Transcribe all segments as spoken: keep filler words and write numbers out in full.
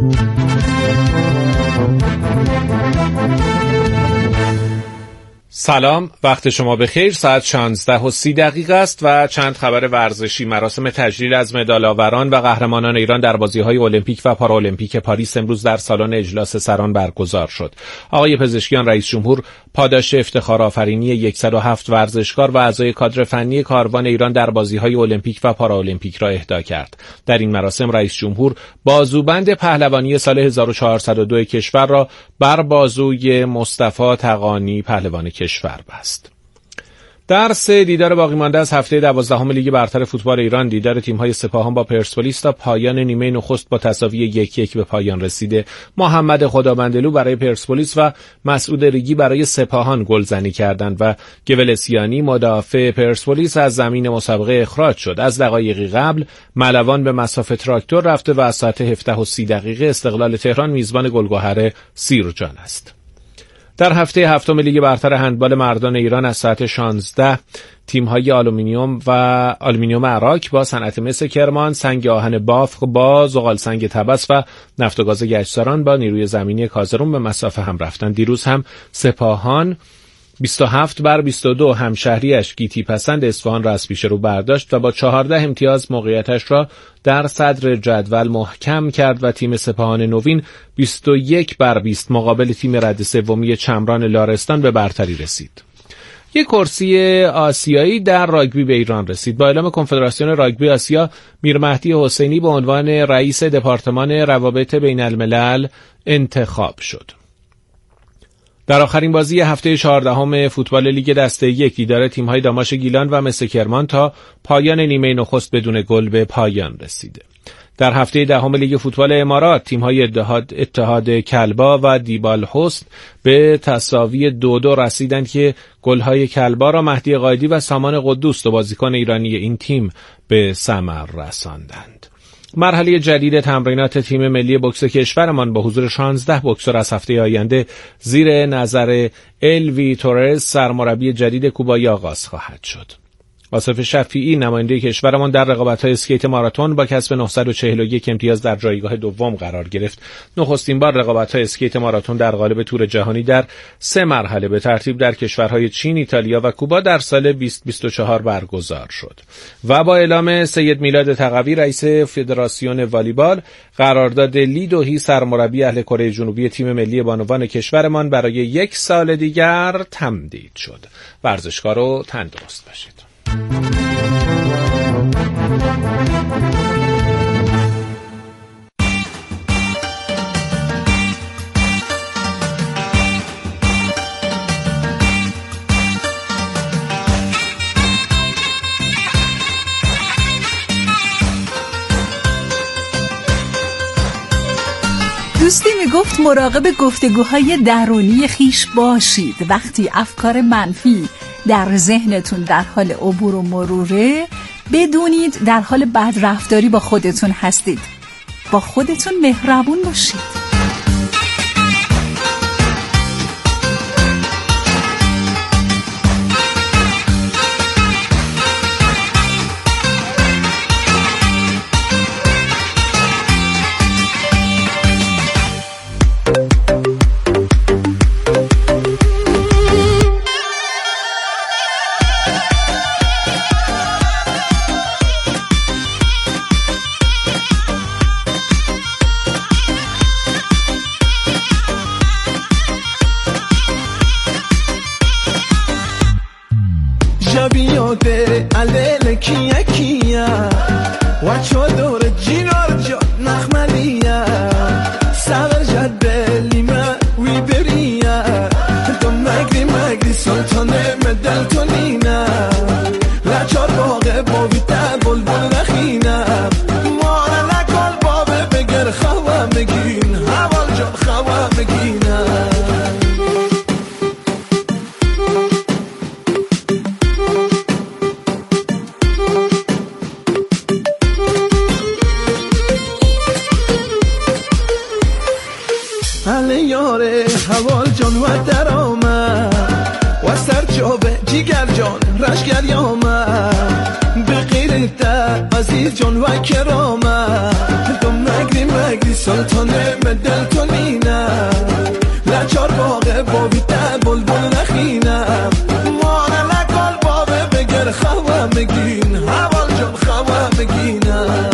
سلام، وقت شما بخیر. ساعت شانزده و سی دقیقه است و چند خبر ورزشی. مراسم تجلیل از مدال‌آوران و قهرمانان ایران در بازی‌های المپیک و پارالمپیک پاریس امروز در سالن اجلاس سران برگزار شد. آقای پزشکیان رئیس جمهور پاداش افتخارآفرینی صد و هفت ورزشکار و اعضای کادر فنی کاروان ایران در بازی‌های المپیک و پارالمپیک را اهدا کرد. در این مراسم رئیس جمهور بازوبند پهلوانی سال هزار و چهارصد و دو کشور را بر بازوی مصطفی تقانی پهلوان کشور بست. در سه دیدار باقی مانده از هفته دوازدهم لیگ برتر فوتبال ایران، دیدار تیم‌های سپاهان با پرسپولیس تا پایان نیمه نخست با تساوی یک یک به پایان رسیده. محمد خدابندلو برای پرسپولیس و مسعود ریگی برای سپاهان گلزنی کردند و گولسیانی مدافع پرسپولیس از زمین مسابقه اخراج شد. از دقایقی قبل ملوان به مصاف تراکتور رفته و از ساعت هفده و سی دقیقه استقلال تهران میزبان گلگهر سیرجان است. در هفته هفتم لیگ برتر هندبال مردان ایران از ساعت شانزده تیم‌های آلومینیوم و آلومینیوم عراق با صنعت مس کرمان، سنگ آهن بافق با زغال سنگ طبس و نفت و گاز گچساران با نیروی زمینی کازرون به مسافه هم رفتند. دیروز هم سپاهان بیست و هفت بر بیست و دو همشهریش گیتی پسند اصفهان را از پیش رو برداشت و با چهارده امتیاز موقعیتش را در صدر جدول محکم کرد و تیم سپاهان نوین بیست و یک بر بیست مقابل تیم رد سومی چمران لارستان به برتری رسید. یک کرسی آسیایی در راگبی به ایران رسید. با اعلام کنفدراسیون راگبی آسیا، میر مهدی حسینی به عنوان رئیس دپارتمان روابط بین الملل انتخاب شد. در آخرین بازی هفته چهاردهم فوتبال لیگ دسته یک، دیدار تیم‌های داماش گیلان و مس کرمان تا پایان نیمه نخست بدون گل به پایان رسیده. در هفته دهم لیگ فوتبال امارات، تیم‌های اتحاد اتحاد کلبا و دیبال حسن به تساوی دو دو رسیدند که گل‌های کلبا را مهدی قائدی و سامان قدوس، دو بازیکن ایرانی این تیم، به ثمر رساندند. مرحله جدید تمرینات تیم ملی بوکس کشورمان با حضور شانزده بوکسور از هفته آینده زیر نظر الوی تورز سرمربی جدید کوبایی آغاز خواهد شد. آصف شفیعی نماینده کشورمان در رقابت‌های اسکیت ماراتون با کسب نهصد و چهل و یک امتیاز در جایگاه دوم قرار گرفت. نخستین بار رقابت‌های اسکیت ماراتون در قالب تور جهانی در سه مرحله به ترتیب در کشورهای چین، ایتالیا و کوبا در سال بیست بیست و چهار برگزار شد. و با اعلام سید میلاد تقوی رئیس فدراسیون والیبال، قرارداد لی دوهی سرمربی اهل کره جنوبی تیم ملی بانوان کشورمان برای یک سال دیگر تمدید شد. ورزشکار و تندرست باشید. دوستی میگفت مراقب گفتگوهای درونی خیش باشید. وقتی افکار منفی در ذهنتون در حال عبور و مروره، بدونید در حال بدرفتاری با خودتون هستید. با خودتون مهربون باشید. عزیز جان و کرامت تو مگری مگری سلطان به دل تو مینم لچار باقه بابی ده بلبل نخینم مانه لکال بابه بگر خواه بگین حوال جان خواه بگینم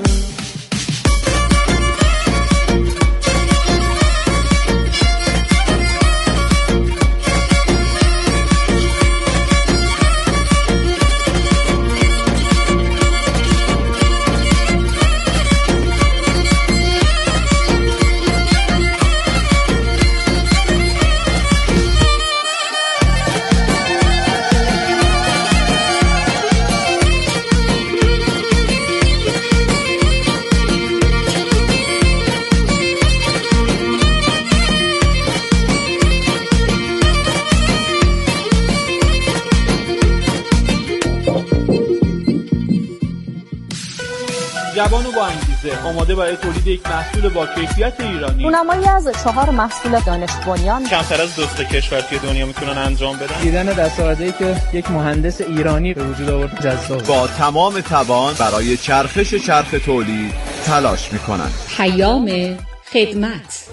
جوان و با انگیزه آماده برای تولید یک محصول با کیفیت ایرانی. رونمایی از چهار محصول دانش بنیان کمتر از دوست کشور توی دنیا میتونن انجام بدن. دیدن دستاوردهایی که یک مهندس ایرانی به وجود آورد جذاب. با تمام توان برای چرخش چرخ تولید تلاش میکنن. پیام خدمت.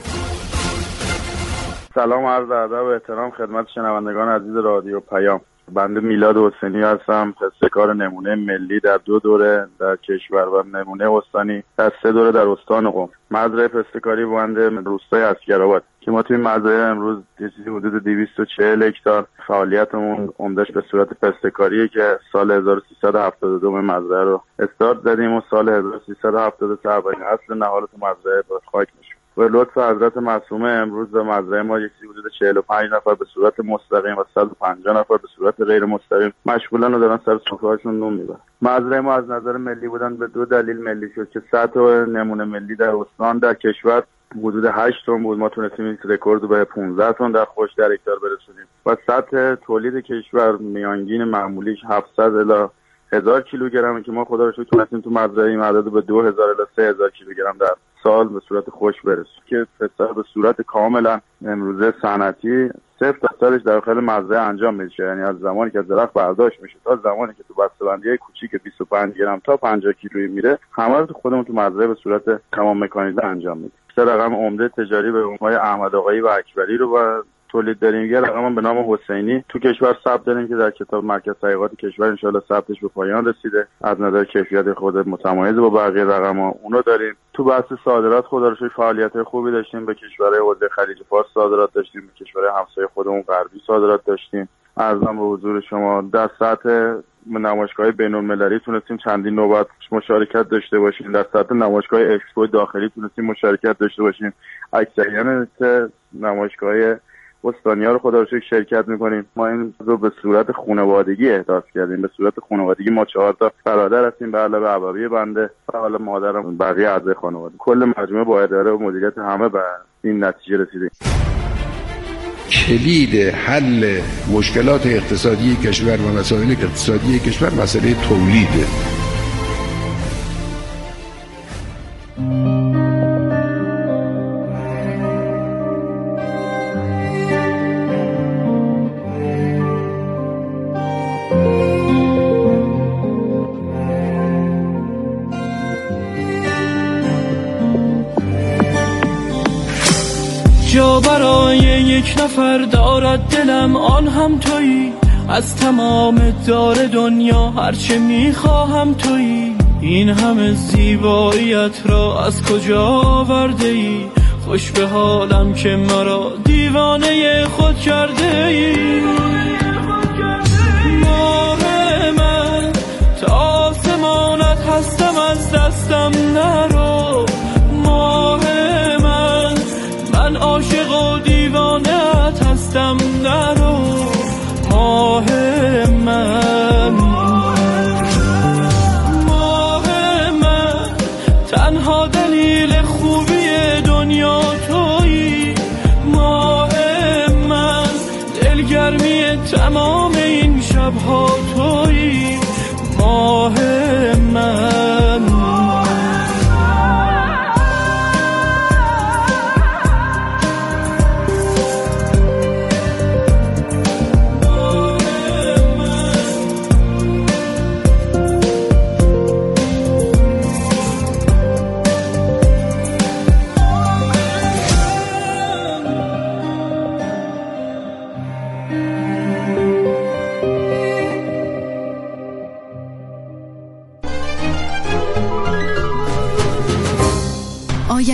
سلام و عرض ادب و احترام خدمت شنوندگان عزیز رادیو پیام. بنده میلاد حسینی هستم، پستکار نمونه ملی در دو دوره در کشور و نمونه استانی در سه دوره در استان قم. مزرعه پستکاری بنده روستای اسگرآباد که ما توی مزرعه امروز چیزی حدود دویست و چهل هکتار فعالیتمون عمدش به صورت پستکاریه که سال هزار و سیصد و هفتاد و دو مزرعه رو استارت زدیم و سال هزار و سیصد و هفتاد و سه اولین اصل نهال تو مزرعه به خاک میشه. و لطف حضرت معصومه امروز به مزرعه ما یک حدود چهل و پنج نفر به صورت مستقیم و صد و پنجاه نفر به صورت غیر مستقیم مشغولن و دارن سر سفرهاشون نون میبرن. مزرعه ما از نظر ملی بودن به دو دلیل ملی شد که سطح نمونه ملی در استان در کشور حدود هشت تن بود، ما تونستیم این رکورد رو به پانزده تن در خوش در هکتار برسونیم و سطح تولید کشور میانگین معمولیش هفتصد الی هزار کیلوگرم که ما خدا رو شکر تونستیم تو مزرعه این عدد به دو هزار الی سه هزار کیلوگرم در سال به صورت خوش برسیم که پستر به صورت کاملا امروزه صنعتی صفر دستارش داخل مزرعه انجام میشه. یعنی از زمانی که از درخت برداشت میشه تا زمانی که تو بسته‌بندی کوچیک بیست و پنج گرم تا پنجاه کیلویی میره همه رو خودمون تو مزرعه به صورت تمام مکانیزه انجام میدیم. سه رقم عمده تجاری به عنوان احمد آقایی و اکبری رو با تولید داریم. یه رقم به نام حسینی تو کشور ثبت داریم که در کتاب مرکز تحقیقات کشور ان شاءالله ثبتش به پایان رسیده. از نظر کیفیت خود متمایز با بقیه رقم‌ها اونو داریم. تو بحث صادرات خدا رو شکر فعالیت‌های خوبی داشتیم، به کشورهای حوزه خلیج فارس صادرات داشتیم، به کشورهای همسایه خودمون غربی صادرات داشتیم. عرضم به حضور شما در سطح نمایشگاه بین‌المللی تونستیم چندین نوبت مشارکت داشته باشیم، در سطح نمایشگاه اکسپو داخلی تونستیم مشارکت داشته باشیم. اکثریت نمایشگاه استانیا رو خدا رو شکر شرکت میکنیم. ما این رو به صورت خانوادگی احداث کردیم، به صورت خانوادگی ما چهار تا برادر هستیم به علاوه ابوی بنده و حالا مادرم بقیه اعضای خانواده. کل مجموعه با اداره و مدیریت همه به این نتیجه رسیدیم. کلید حل مشکلات اقتصادی کشور و مسائل اقتصادی کشور مسئله تولیده. جا برای یک نفر دارد دلم، آن هم تویی. از تمام دار دنیا هرچه میخواهم تویی. این همه زیباییت را از کجا آورده ای؟ خوش به حالم که مرا دیوانه خود کرده ای. ماه من تا آسمانت هستم، از دستم نرو. ماه من من عاشق و دیوانه‌ات هستم، نرو. ماه من ماه من تنها دلیل خوبی دنیا تویی. ماه من دلگرمی تمام این شبها تویی. ماه من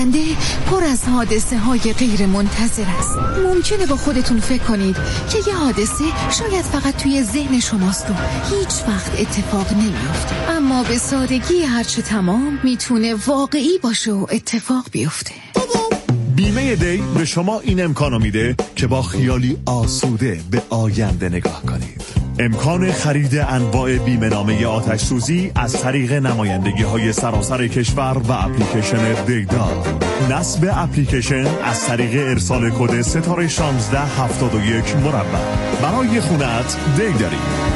آینده پر از حادثه های غیر منتظر است. ممکنه با خودتون فکر کنید که یه حادثه شاید فقط توی ذهن شماست و هیچ وقت اتفاق نمیفته، اما به سادگی هرچه تمام میتونه واقعی باشه و اتفاق بیفته. بیمه دی به شما این امکانو میده که با خیالی آسوده به آینده نگاه کنید. امکان خرید انواع بیمه نامه آتش سوزی از طریق نمایندگی های سراسر کشور و اپلیکیشن دیدار. نصب اپلیکیشن از طریق ارسال کد ستاره شانزده هفتاد و یک مربع. برای خونت دی داری.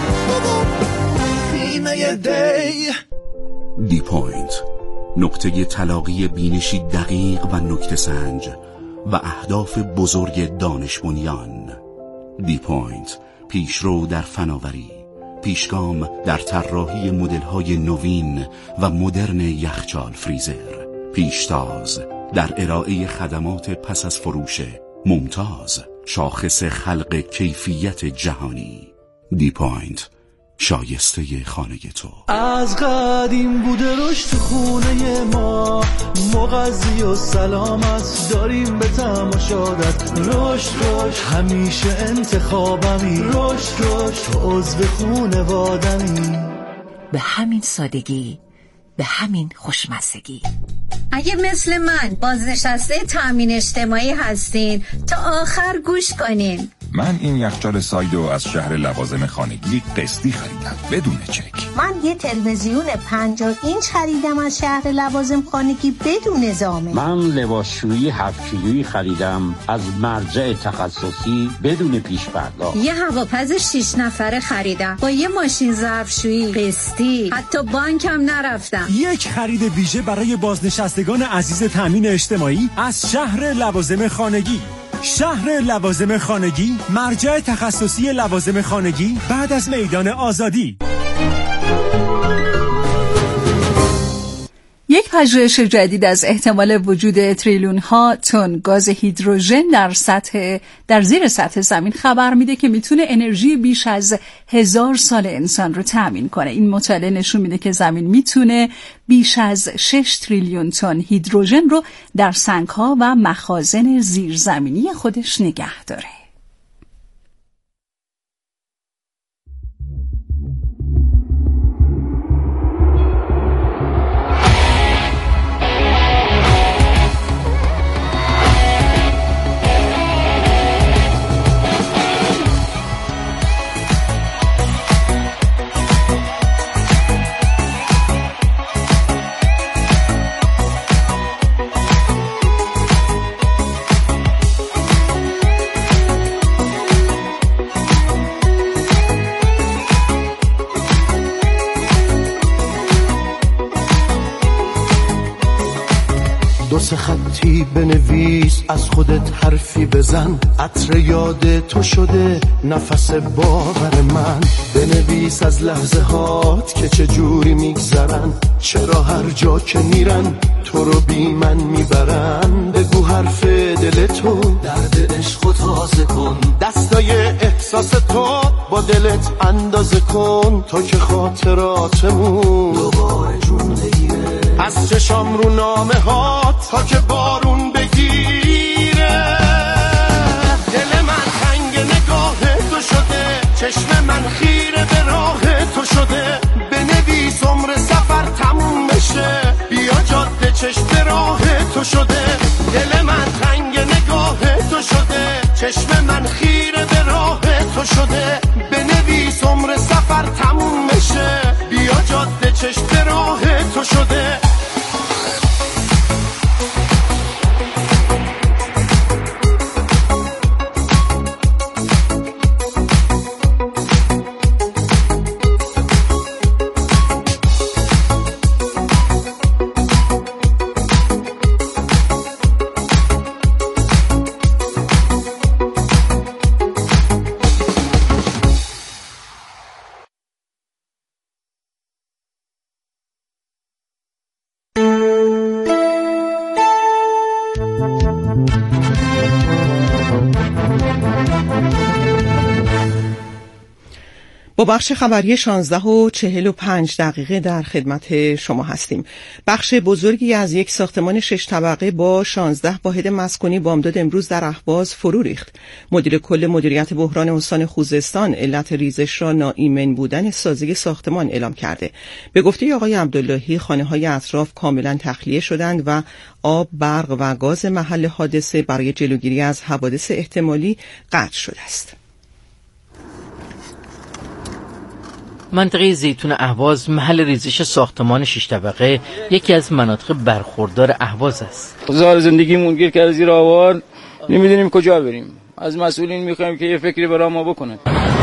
بیمه دی. دی پوینت، نقطه تلاقی بینشی دقیق و نکته سنج و اهداف بزرگ دانش بنیان. دی پوینت، پیشرو در فناوری، پیشگام در طراحی مدل‌های نوین و مدرن یخچال فریزر، پیشتاز در ارائه خدمات پس از فروش ممتاز، شاخص خلق کیفیت جهانی. دی پوینت، شایسته خانه تو. از قدیم بوده رشد خونه ما، مغذی و سلامت داریم به تماشادت. رشد رشد همیشه انتخابمی، رشد رشد تو عضو خونوادمی. به همین سادگی، به همین خوشمزگی. اگه مثل من بازنشسته تامین اجتماعی هستین تا آخر گوش کنین. من این یخچال سایدو از شهر لوازم خانگی قسطی خریدم بدون چک. من یه تلویزیون پنجاه اینچ خریدم از شهر لوازم خانگی بدون ضامن. من لباسشویی هفت کیلویی خریدم از مرجع تخصصی بدون پیش پرداخت. یه هواپز شش نفره خریدم با یه ماشین ظرفشویی قسطی، حتی بانکم نرفتم. یک خرید ویژه برای بازنشستگان عزیز تامین اجتماعی از شهر لوازم خانگی. شهر لوازم خانگی، مرجع تخصصی لوازم خانگی بعد از میدان آزادی. یک پژوهش جدید از احتمال وجود تریلیون ها تن گاز هیدروژن در سطح در زیر سطح زمین خبر میده که میتونه انرژی بیش از هزار سال انسان رو تامین کنه. این مطالعه نشون میده که زمین میتونه بیش از شش تریلیون تن هیدروژن رو در سنگ‌ها و مخازن زیرزمینی خودش نگه داره. دو سه خطی بنویس، از خودت حرفی بزن، عطر یاد تو شده نفس باور من. بنویس از لحظه هات که چه جوری میگذرن، چرا هر جا که میرن تو رو بی من میبرن. بگو حرف دل تو، درد عشق و تازه کن، دستای احساس تو با دلت اندازه کن، تا که خاطراتمون دوباره جون بگیره. از چشام رو نامه هات تا که بارون بگیره. دل من تنگ نگاه تو شده، چشم من خیره به راه تو شده. بنویس عمر سفر تموم بشه، بیا جاده چشم راه تو شده. دل من تنگ نگاه تو شده، چشم من خیره به راه تو شده. بنویس عمر سفر تموم بشه، بیا جاده چشم راه تو شده. با بخش خبری شانزده و چهل و پنج دقیقه در خدمت شما هستیم. بخش بزرگی از یک ساختمان شش طبقه با شانزده واحد مسکونی بامداد امروز در اهواز فرو ریخت. مدیر کل مدیریت بحران استان خوزستان علت ریزش را ناایمن بودن سازی ساختمان اعلام کرده. به گفته آقای عبداللهی خانه‌های اطراف کاملا تخلیه شدند و آب، برق و گاز محل حادثه برای جلوگیری از حوادث احتمالی قطع شده است. منطقه زیتون اهواز محل ریزش ساختمان شش طبقه یکی از مناطق برخوردار اهواز است. زار زندگیمون گیر کرده زیر آوار، نمیدونیم کجا بریم. از مسئولین میخوایم که یه فکری برای ما بکنن.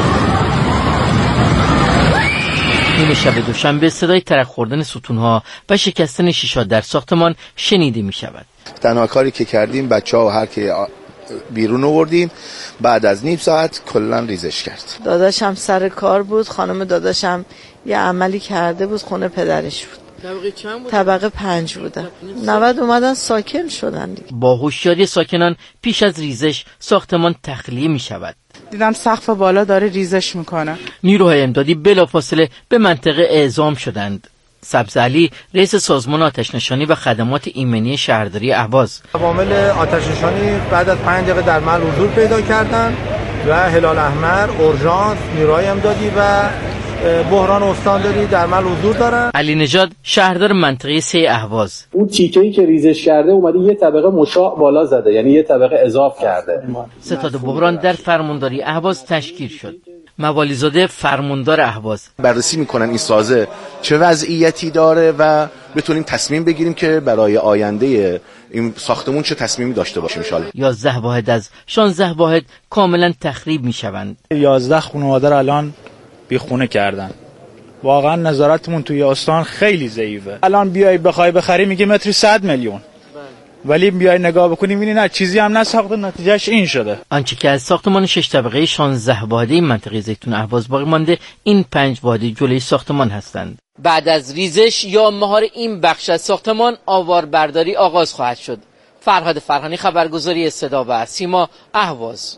این شب دوشنبه صدای ترک خوردن ستونها و شکستن شیشه‌ها در ساختمان شنیده می شود. تنها کاری که کردیم بچه‌ها هر کی بیرون آوردیم، بعد از نیم ساعت کلا ریزش کرد. داداشم سر کار بود، خانم داداشم یه عملی کرده بود، خونه پدرش بود. طبقه چند بود؟ طبقه پنج بودن. نود اومدن ساکن شدن دیگه. با هوشیاری ساکنان پیش از ریزش ساختمان تخلیه می شود. دیدم سقف بالا داره ریزش میکنه. نیروهای امدادی بلافاصله به منطقه اعزام شدند. سبز علی رئیس سازمان آتش‌نشانی و خدمات ایمنی شهرداری اهواز: عوامل آتش‌نشانی بعد از پنج دقیقه در محل حضور پیدا کردند و هلال احمر، اورژانس، نیروهای امدادی و بحران استانداری در محل حضور دارن. علی نژاد شهردار منطقه سه اهواز: اون تیکه‌ای که ریزش کرده اومده یه طبقه مشاع بالا زده، یعنی یه طبقه اضاف کرده. ستاد بحران در فرمانداری اهواز تشکیل شد. موالیزاده فرماندار اهواز: بررسی میکنن این سازه چه وضعیتی داره و بتونیم تصمیم بگیریم که برای آینده این ساختمون چه تصمیمی داشته باشیم ان شاءالله. یازده واحد از شانزده واحد کاملا تخریب میشوند. یازده خانواده را الان بی خونه کردن. واقعا نظارتمون توی استان خیلی ضعیفه. الان بیای بخوای بخری میگه متری صد میلیون. ولی بیای نگاه بکنیم میبینی نه چیزی هم نساخته، نتیجهش این شده. آنچه که از ساختمان شش طبقه شانزده واحده منطقه زیتون اهواز باقی مانده، این پنج واحده جلوی ساختمان هستند. بعد از ریزش یا مهار این بخش از ساختمان آواربرداری آغاز خواهد شد. فرهاد فرهانی، خبرگزاری صدا و سیما، اهواز.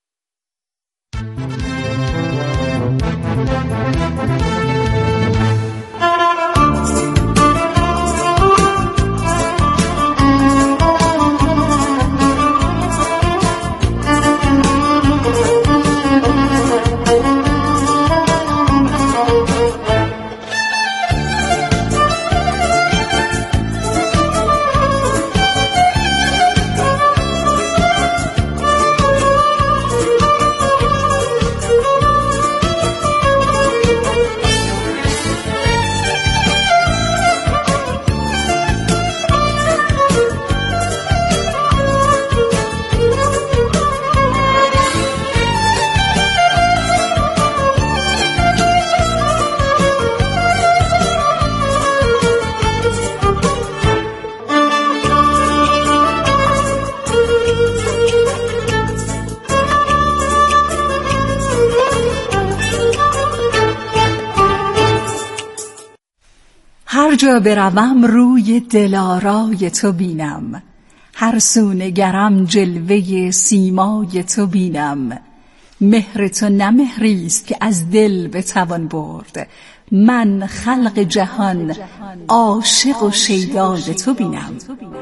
هر جا بروم روی دلارای تو بینم، هر سو نگرم جلوه سیمای تو بینم. مهر تو نه مهریست که از دل بتوان برد، من خلق جهان عاشق و شیدای تو بینم.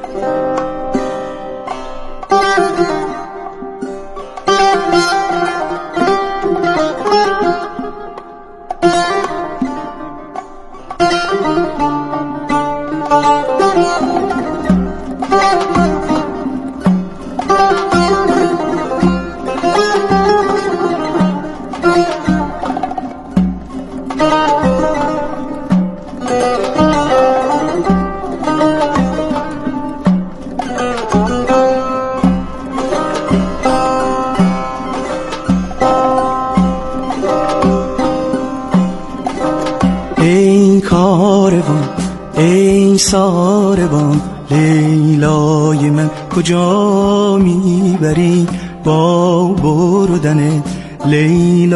ساربان لیلای من کجا میبری با بردن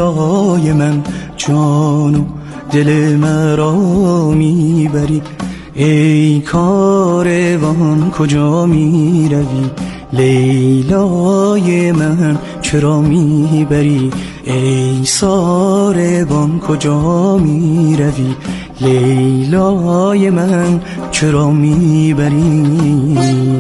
لیلای من جان و دل مرا میبری ای کاروان کجا می روی لیلای من چرا می بری ای ساربان کجا می روی لیلای من چرا می بری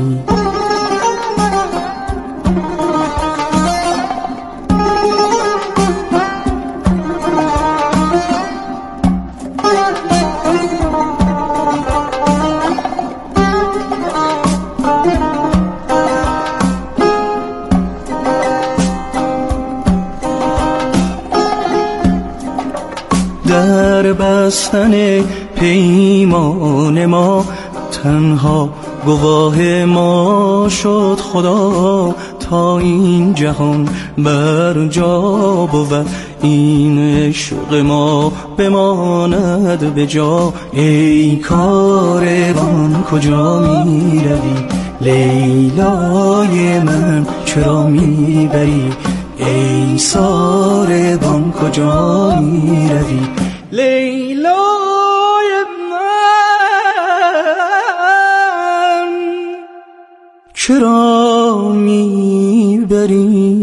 در بستن پیمان ما تنها گواه ما شد خدا تا این جهان بر جا بود این عشق ما بماند به جا ای کاروان کجا می روی لیلای من چرا می بری ای ساربان کجا می روی لیلای من چرا می بری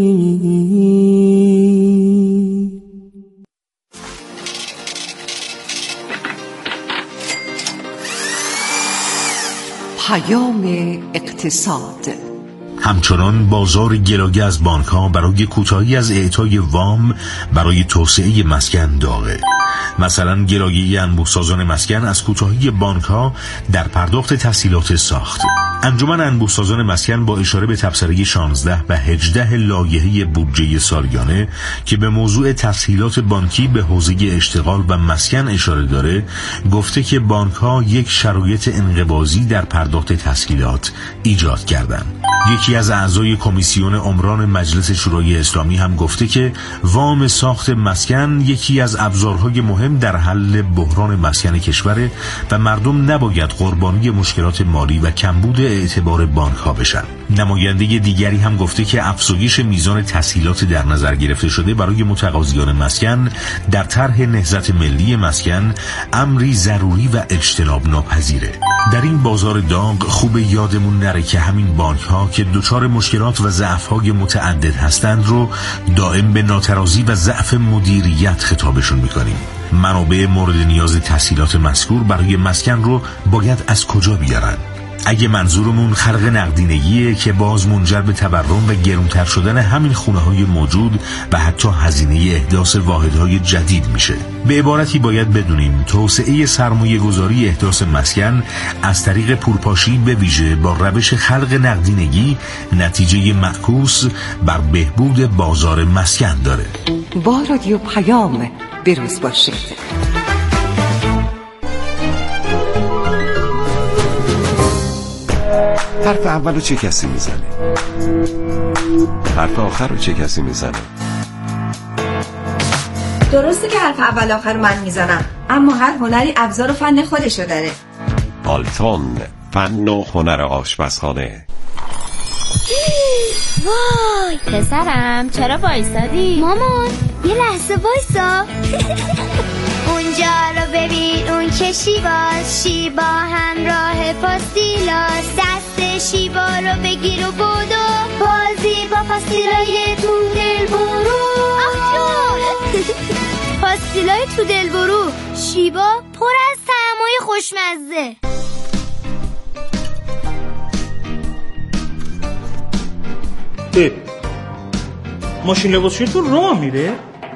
پیام اقتصاد. همچنان بازار گلاگه از بانک‌ها برای کوتاهی از اعطای وام برای توسعه مسکن داغه. مثلا گلاگی انبوه‌سازان مسکن از کوتاهی بانک‌ها در پرداخت تسهیلات ساخت. انجمن انبوه‌سازان مسکن با اشاره به تبصره شانزده و هجده لایحه بودجه سالیانه که به موضوع تسهیلات بانکی به حوزه اشتغال و مسکن اشاره داره، گفته که بانک‌ها یک شرایط انقباضی در پرداخت تسهیلات ایجاد کردند. یکی از اعضای کمیسیون عمران مجلس شورای اسلامی هم گفته که وام ساخت مسکن یکی از ابزارهای مهم در حل بحران مسکن کشوره و مردم نباید قربانی مشکلات مالی و کمبود اعتبار بانک ها بشن. نماینده دیگری هم گفته که افزایش میزان تسهیلات در نظر گرفته شده برای متقاضیان مسکن در طرح نهضت ملی مسکن امری ضروری و اجتناب ناپذیره. در این بازار داغ خوب یادمون نره که همین بانک ها که دچار مشکلات و ضعف های متعدد هستند رو دائم به ناترازی و ضعف مدیریت خطابشون میکنیم. منابع مورد نیاز تسهیلات مذکور برای مسکن رو باید از کجا بیارن؟ اگه منظورمون خلق نقدینگیه که باز منجر به تورم و گرونتر شدن همین خونه های موجود و حتی هزینه احداث واحدهای جدید میشه. به عبارتی باید بدونیم توسعه سرمایه گذاری احداث مسکن از طریق پولپاشی به ویژه با روش خلق نقدینگی نتیجه معکوس بر بهبود بازار مسکن داره. با رادیو پیام بروز باشید. حرف اول رو چه کسی میزنه؟ حرف آخر رو چه کسی میزنه؟ درسته که حرف اول آخر من میزنم، اما هر هنری ابزار و فن خودشو داره. آلتون، فن و هنر آشپزخانه. وای پسرم چرا وایسادی؟ مامان یه لحظه وایسا. اونجا رو ببین، اون که شیباست، شیبا همراه پاستیلاس، دست شیبا رو بگیر و بودو بازی با پاستیلای تو دل برو. پاستیلای تو دل برو، شیبا پر از طعمای خوشمزه. اه ماشین لباسشویی تو راه میره؟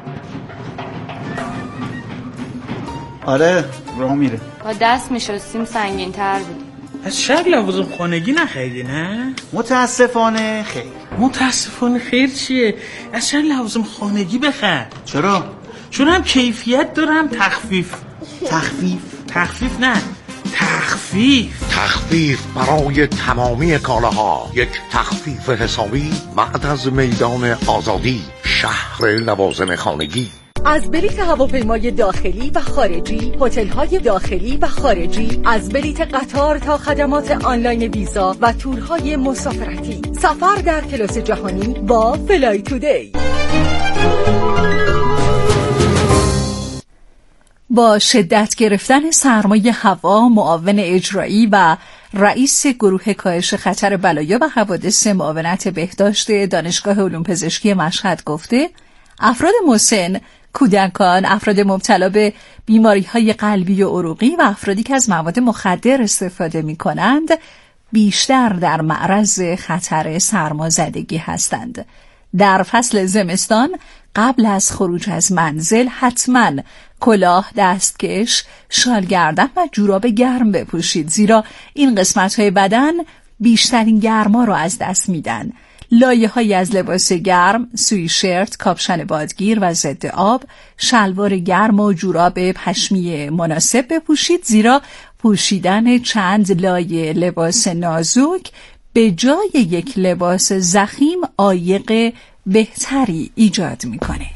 آره راه میره. با دست میشستیم سنگین تر بود. از شهر لوازم خانگی نخریدی نه؟ متاسفانه خیر. متاسفانه خیر چیه؟ از شهر لوازم خانگی بخر. چرا؟ چون هم کیفیت داره هم تخفیف. تخفیف؟ تخفیف نه تخفیف تخفیف برای تمامی کالاها. یک تخفیف حسابی بعد از میدان آزادی، شهر لوازم خانگی. از بلیت هواپیمای داخلی و خارجی، هتل‌های داخلی و خارجی، از بلیت قطار تا خدمات آنلاین ویزا و تورهای مسافرتی. سفر در کلاس جهانی با فلای تودی. با شدت گرفتن سرمای هوا، معاون اجرایی و رئیس گروه کاهش خطر بلایا و حوادث معاونت بهداشت دانشگاه علوم پزشکی مشهد گفته افراد مسن، کودکان، افراد مبتلا به بیماری‌های قلبی و عروقی و افرادی که از مواد مخدر استفاده می‌کنند بیشتر در معرض خطر سرمازدگی هستند. در فصل زمستان قبل از خروج از منزل حتما کلاه، دستکش، شال گردن و جوراب گرم بپوشید، زیرا این قسمت‌های بدن بیشترین گرما رو از دست میدن. لایه‌هایی از لباس گرم، سویشرت، کاپشن بادگیر و ضد آب، شلوار گرم و جوراب پشمی مناسب بپوشید، زیرا پوشیدن چند لایه لباس نازک به جای یک لباس ضخیم عایق بهتری ایجاد میکنه.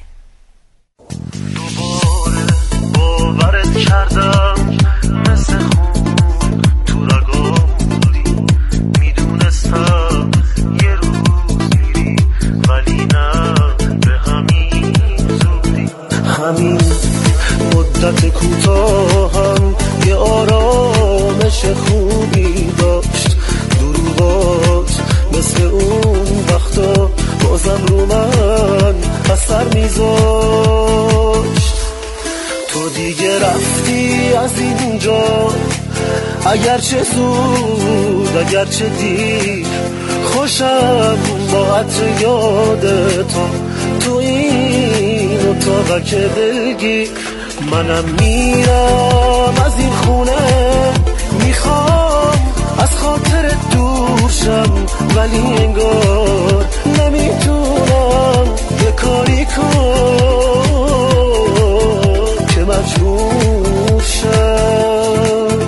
باورت کردم مثل خون تو رگامونی، میدونستم یه روز میری ولی نه به همین زودی. همین مدت کوتاهم یه آرامش خوبی داشت، دروغات مثل اون وقتا بازم رو من اثر میذاشت. تو دیگه رفتی از اینجا، اگرچه زود اگرچه دیر، خوشم با عطر یادتا تو این اتاقک دلگیر. منم میرم از این خونه، میخوام از خاطر دور شم، ولی انگار نمیتونم یه کاری کنم که مجبور شم.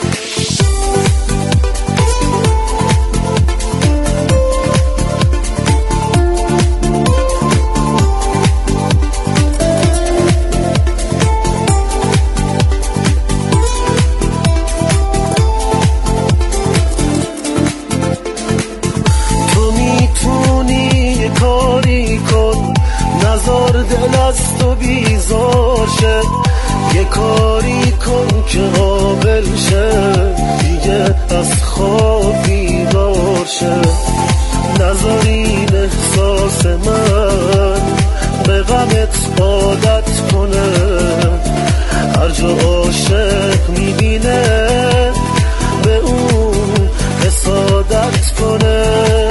دل از تو بیزار شه، یه کاری کن که قابل شه، دیگه از خواب بیدار شه. نذار این احساس من به غمت عادت کنه، هر جا عاشق میبینه به اون حسادت کنه.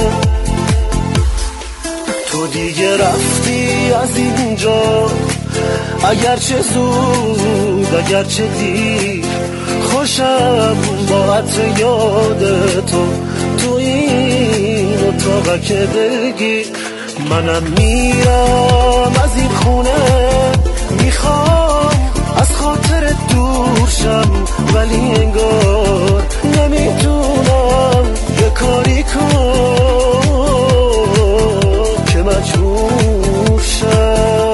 تو دیگه رفتی از اینجا، اگرچه زود اگرچه دیر، خوشم با عطر یاد تو تو این اتاقک دلگیر. منم میرم از این خونه، میخوام از خاطر دور شم، ولی انگار نمیتونم یه کاری کنم که مجبور شم.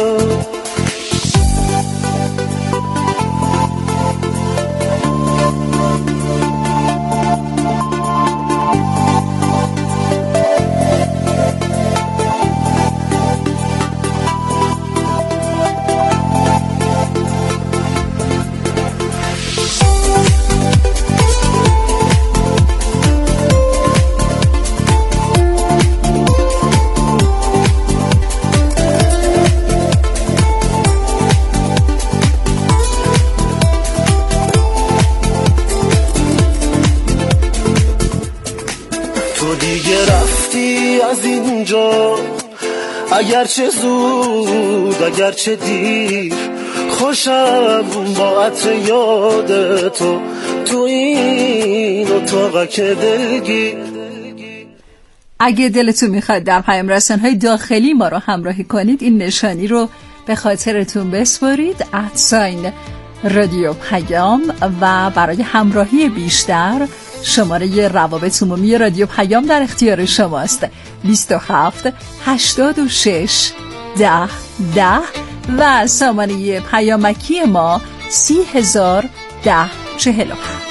از اینجا، اگرچه زود اگرچه دیر، خوشم با عطر یاد تو تو این اتاقک دلگیر. اگه دلتون میخواد در پیام رسانه‌های داخلی ما رو همراهی کنید، این نشانی رو به خاطرتون بسپارید، ادساین رادیو پیام، و برای همراهی بیشتر شماره روابط عمومی رادیو پیام در اختیار شماست. بیست و هفت هشتاد و شش ده ده و سامانه پیامکی ما سی هزار ده چهل و پنج.